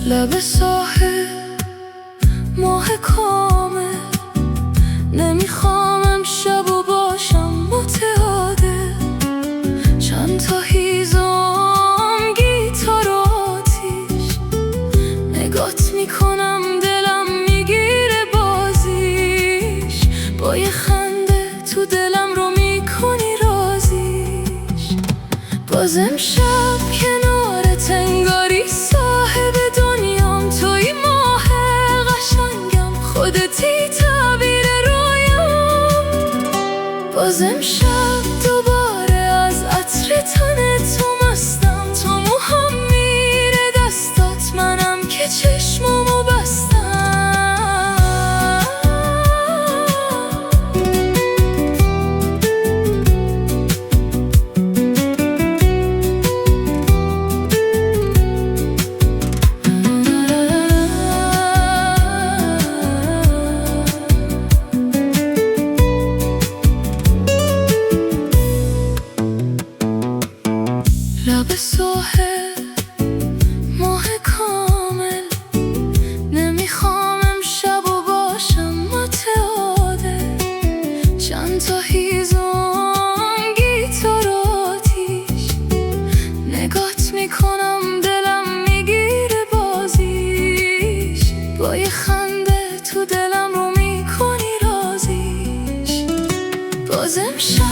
لب ساحل ماه کامل، نمیخوام امشب و باشم متعادل. چند تا هیزم گیتار و آتیش، نگات میکنم دلم میگیره بازیش. با یه خنده تو دلم رو میکنی رازیش. باز امشب کنارت انگاری صاحب دنیام، توی ماه قشنگم، خودتی تعبیر رویام. باز امشب دوباره از عطر تن تو مستم، تو موهام میره دستات، منم که چشمامو بستم. لب ساحل ماه کامل، نمیخوام امشب و باشم متعادل. چند تا هیزم گیتار و آتیش، نگات میکنم دلم میگیره بازیش. با یه خنده تو دلم رو میکنی رازیش. باز امشب